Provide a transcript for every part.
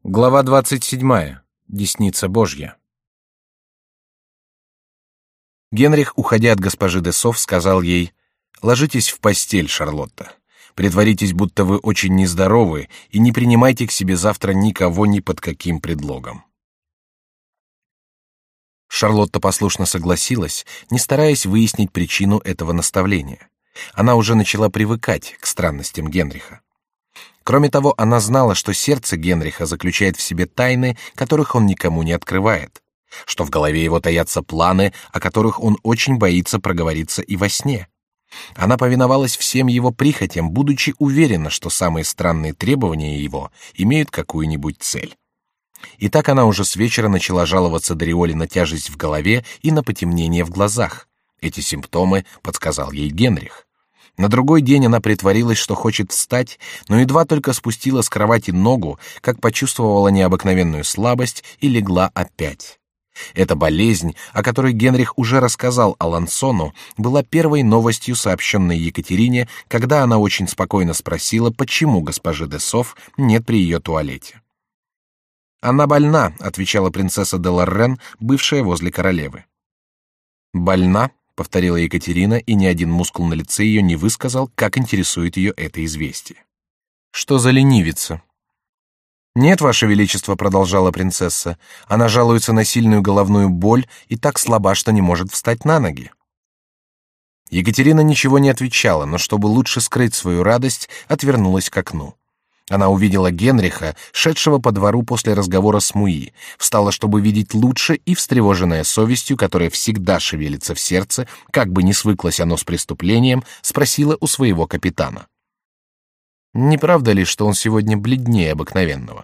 Глава 27. Десница Божья. Генрих, уходя от госпожи де Софф, сказал ей: «Ложитесь в постель, Шарлотта. Притворитесь, будто вы очень нездоровы, и не принимайте к себе завтра никого ни под каким предлогом». Шарлотта послушно согласилась, не стараясь выяснить причину этого наставления. Она уже начала привыкать к странностям Генриха. Кроме того, она знала, что сердце Генриха заключает в себе тайны, которых он никому не открывает, что в голове его таятся планы, о которых он очень боится проговориться и во сне. Она повиновалась всем его прихотям, будучи уверена, что самые странные требования его имеют какую-нибудь цель. И так она уже с вечера начала жаловаться Дориоле на тяжесть в голове и на потемнение в глазах. Эти симптомы подсказал ей Генрих. На другой день она притворилась, что хочет встать, но едва только спустила с кровати ногу, как почувствовала необыкновенную слабость и легла опять. Эта болезнь, о которой Генрих уже рассказал Алансону, была первой новостью, сообщенной Екатерине, когда она очень спокойно спросила, почему госпожи де Софф нет при ее туалете. «Она больна», — отвечала принцесса де Лоррен, бывшая возле королевы. «Больна?» — повторила Екатерина, и ни один мускул на лице ее не высказал, как интересует ее это известие. «Что за ленивица?» «Нет, ваше величество», — продолжала принцесса, — «она жалуется на сильную головную боль и так слаба, что не может встать на ноги». Екатерина ничего не отвечала, но чтобы лучше скрыть свою радость, отвернулась к окну. Она увидела Генриха, шедшего по двору после разговора с Муи, встала, чтобы видеть лучше, и, встревоженная совестью, которая всегда шевелится в сердце, как бы ни свыклось оно с преступлением, спросила у своего капитана: «Не правда ли, что он сегодня бледнее обыкновенного?»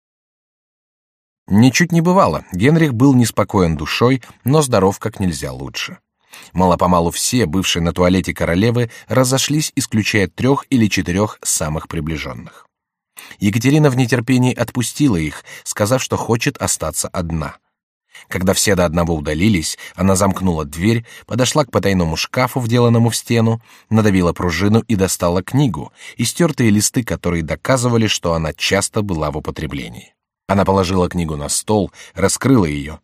Ничуть не бывало. Генрих был неспокоен душой, но здоров как нельзя лучше. Мало-помалу все, бывшие на туалете королевы, разошлись, исключая 3 или 4 самых приближенных. Екатерина в нетерпении отпустила их, сказав, что хочет остаться одна. Когда все до одного удалились, она замкнула дверь, подошла к потайному шкафу, вделанному в стену, надавила пружину и достала книгу, истертые листы, которые доказывали, что она часто была в употреблении. Она положила книгу на стол, раскрыла ее.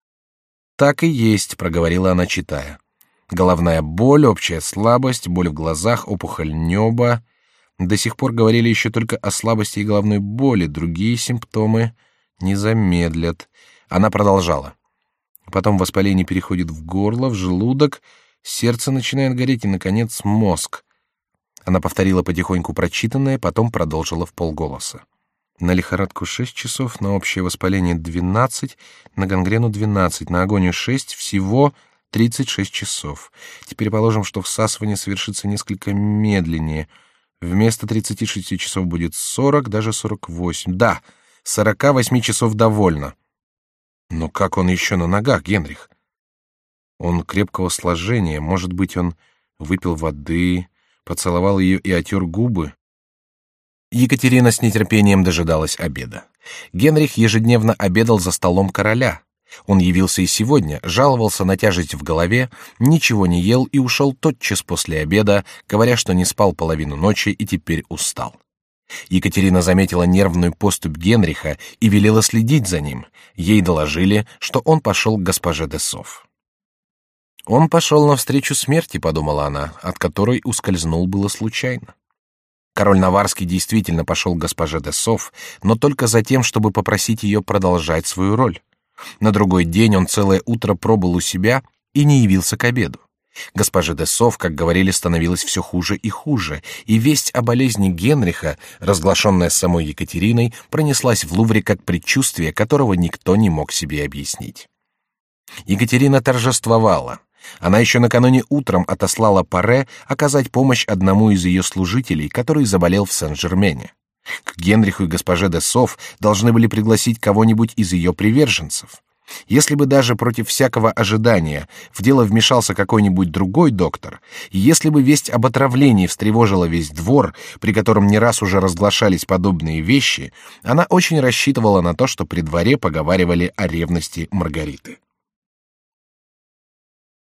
«Так и есть», — проговорила она, читая. «Головная боль, общая слабость, боль в глазах, опухоль неба». До сих пор говорили еще только о слабости и головной боли, другие симптомы не замедлят. Она продолжала. Потом воспаление переходит в горло, в желудок, сердце начинает гореть и, наконец, мозг. Она повторила потихоньку прочитанное, потом продолжила вполголоса. На лихорадку 6 часов, на общее воспаление 12, на гангрену 12, на агонию 6, всего 36 часов. Теперь положим, что всасывание совершится несколько медленнее. Вместо 36 часов будет 40, даже 48. Да, 48 часов довольно. Но как он еще на ногах, Генрих? Он крепкого сложения, может быть, он выпил воды, поцеловал ее и отер губы. Екатерина с нетерпением дожидалась обеда. Генрих ежедневно обедал за столом короля. Он явился и сегодня, жаловался на тяжесть в голове, ничего не ел и ушел тотчас после обеда, говоря, что не спал половину ночи и теперь устал. Екатерина заметила нервную поступь Генриха и велела следить за ним. Ей доложили, что он пошел к госпоже де Софф. «Он пошел навстречу смерти», — подумала она, от которой ускользнул было случайно. Король Наварский действительно пошел к госпоже де Софф, но только за тем, чтобы попросить ее продолжать свою роль. На другой день он целое утро пробыл у себя и не явился к обеду. Госпоже де Софф, как говорили, становилось все хуже и хуже, и весть о болезни Генриха, разглашенная самой Екатериной, пронеслась в Лувре как предчувствие, которого никто не мог себе объяснить. Екатерина торжествовала. Она еще накануне утром отослала Паре оказать помощь одному из ее служителей, который заболел в Сен-Жермене. К Генриху и госпоже де Софф должны были пригласить кого-нибудь из ее приверженцев. Если бы даже против всякого ожидания в дело вмешался какой-нибудь другой доктор, и если бы весть об отравлении встревожила весь двор, при котором не раз уже разглашались подобные вещи, она очень рассчитывала на то, что при дворе поговаривали о ревности Маргариты.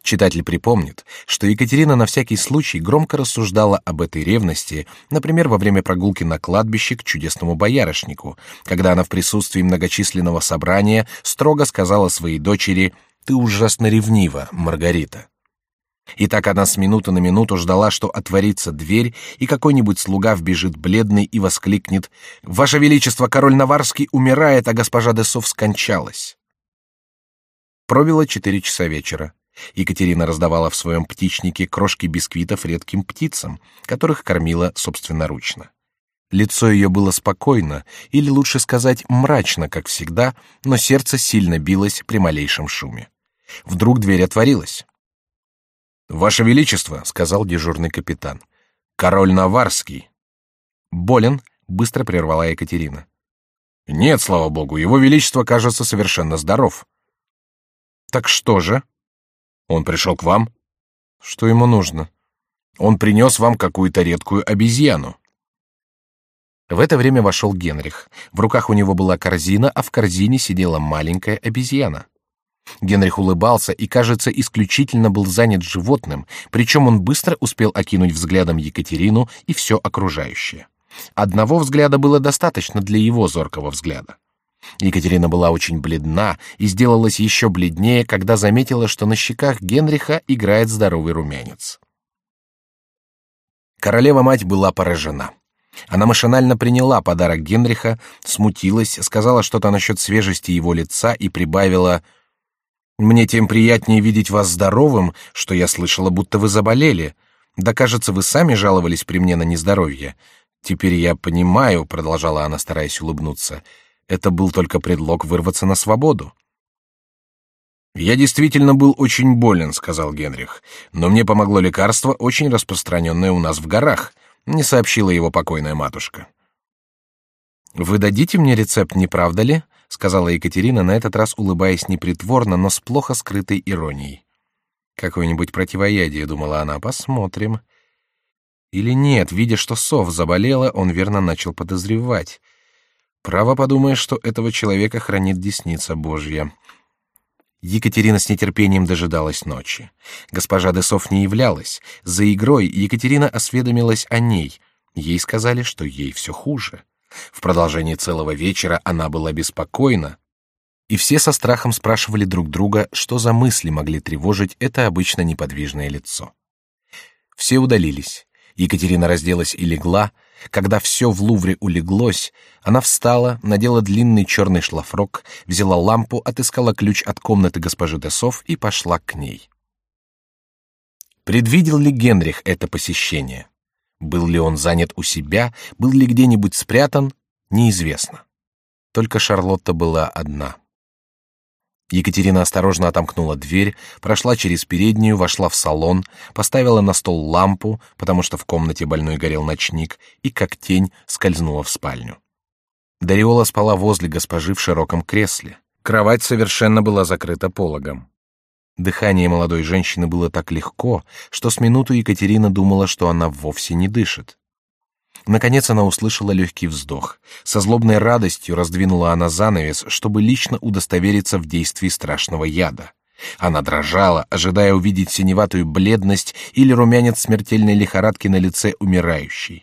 Читатель припомнит, что Екатерина на всякий случай громко рассуждала об этой ревности, например, во время прогулки на кладбище к чудесному боярышнику, когда она в присутствии многочисленного собрания строго сказала своей дочери: «Ты ужасно ревнива, Маргарита». И так она с минуты на минуту ждала, что отворится дверь, и какой-нибудь слуга вбежит бледный и воскликнет: «Ваше Величество, король Наварский умирает, а госпожа де Софф скончалась». Пробило 4 часа вечера. Екатерина раздавала в своем птичнике крошки бисквитов редким птицам, которых кормила собственноручно. Лицо ее было спокойно, или лучше сказать, мрачно, как всегда, но сердце сильно билось при малейшем шуме. Вдруг дверь отворилась. «Ваше Величество», — сказал дежурный капитан, — «король Наварский». «Болен?» — быстро прервала Екатерина. «Нет, слава богу, его Величество, кажется, совершенно здоров». «Так что же?» «Он пришел к вам». «Что ему нужно?» «Он принес вам какую-то редкую обезьяну». В это время вошел Генрих. В руках у него была корзина, а в корзине сидела маленькая обезьяна. Генрих улыбался и, кажется, исключительно был занят животным, причем он быстро успел окинуть взглядом Екатерину и все окружающее. Одного взгляда было достаточно для его зоркого взгляда. Екатерина была очень бледна и сделалась еще бледнее, когда заметила, что на щеках Генриха играет здоровый румянец. Королева-мать была поражена. Она машинально приняла подарок Генриха, смутилась, сказала что-то насчет свежести его лица и прибавила: «Мне тем приятнее видеть вас здоровым, что я слышала, будто вы заболели. Да, кажется, вы сами жаловались при мне на нездоровье. Теперь я понимаю», — продолжала она, стараясь улыбнуться, — «это был только предлог вырваться на свободу». «Я действительно был очень болен», — сказал Генрих, «но мне помогло лекарство, очень распространенное у нас в горах», — не сообщила его покойная матушка. «Вы дадите мне рецепт, не правда ли?» — сказала Екатерина, на этот раз улыбаясь непритворно, но с плохо скрытой иронией. «Какое-нибудь противоядие», — думала она, — «посмотрим». Или нет, видя, что Софф заболела, он верно начал подозревать. Право, подумаешь, что этого человека хранит десница Божья. Екатерина с нетерпением дожидалась ночи. Госпожа де Софф не являлась. За игрой Екатерина осведомилась о ней. Ей сказали, что ей все хуже. В продолжении целого вечера она была беспокойна, и все со страхом спрашивали друг друга, что за мысли могли тревожить это обычно неподвижное лицо. Все удалились. Екатерина разделась и легла. Когда все в Лувре улеглось, она встала, надела длинный черный шлафрок, взяла лампу, отыскала ключ от комнаты госпожи де Софф и пошла к ней. Предвидел ли Генрих это посещение? Был ли он занят у себя, был ли где-нибудь спрятан, неизвестно. Только Шарлотта была одна. Екатерина осторожно отомкнула дверь, прошла через переднюю, вошла в салон, поставила на стол лампу, потому что в комнате больной горел ночник, и как тень скользнула в спальню. Дариола спала возле госпожи в широком кресле. Кровать совершенно была закрыта пологом. Дыхание молодой женщины было так легко, что с минуту Екатерина думала, что она вовсе не дышит. Наконец она услышала легкий вздох. Со злобной радостью раздвинула она занавес, чтобы лично удостовериться в действии страшного яда. Она дрожала, ожидая увидеть синеватую бледность или румянец смертельной лихорадки на лице умирающей.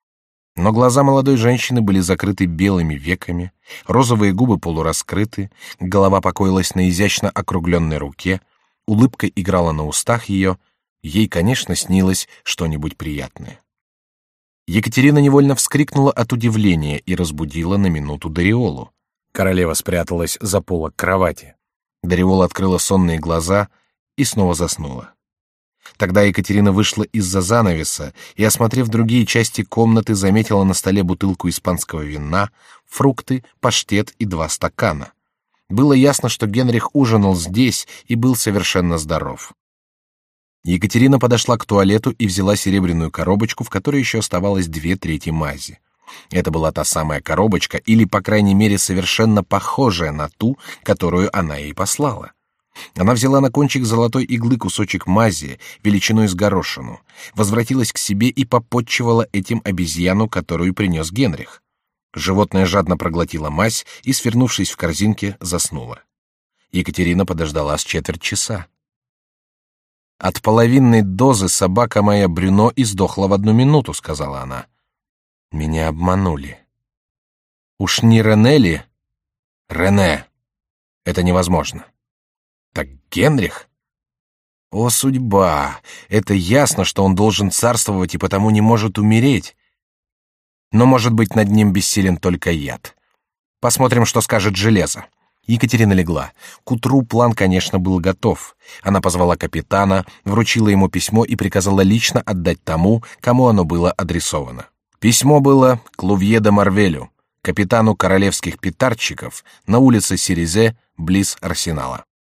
Но глаза молодой женщины были закрыты белыми веками, розовые губы полураскрыты, голова покоилась на изящно округленной руке, улыбка играла на устах ее, ей, конечно, снилось что-нибудь приятное. Екатерина невольно вскрикнула от удивления и разбудила на минуту Дариолу. Королева спряталась за полог кровати. Дариола открыла сонные глаза и снова заснула. Тогда Екатерина вышла из-за занавеса и, осмотрев другие части комнаты, заметила на столе бутылку испанского вина, фрукты, паштет и 2 стакана. Было ясно, что Генрих ужинал здесь и был совершенно здоров. Екатерина подошла к туалету и взяла серебряную коробочку, в которой еще оставалось 2/3 мази. Это была та самая коробочка, или, по крайней мере, совершенно похожая на ту, которую она ей послала. Она взяла на кончик золотой иглы кусочек мази, величиной с горошину, возвратилась к себе и попотчевала этим обезьяну, которую принес Генрих. Животное жадно проглотило мазь и, свернувшись в корзинке, заснуло. Екатерина подождала с 1/4 часа. От половинной дозы собака моя Брюно издохла в 1 минуту, сказала она. Меня обманули. Уж не Рене ли? Рене. Это невозможно. Так Генрих? О, судьба! Это ясно, что он должен царствовать и потому не может умереть. Но, может быть, над ним бессилен только яд. Посмотрим, что скажет железо. Екатерина легла. К утру план, конечно, был готов. Она позвала капитана, вручила ему письмо и приказала лично отдать тому, кому оно было адресовано. Письмо было к Лувье де Марвелю, капитану королевских петардчиков, на улице Сиризе, близ Арсенала.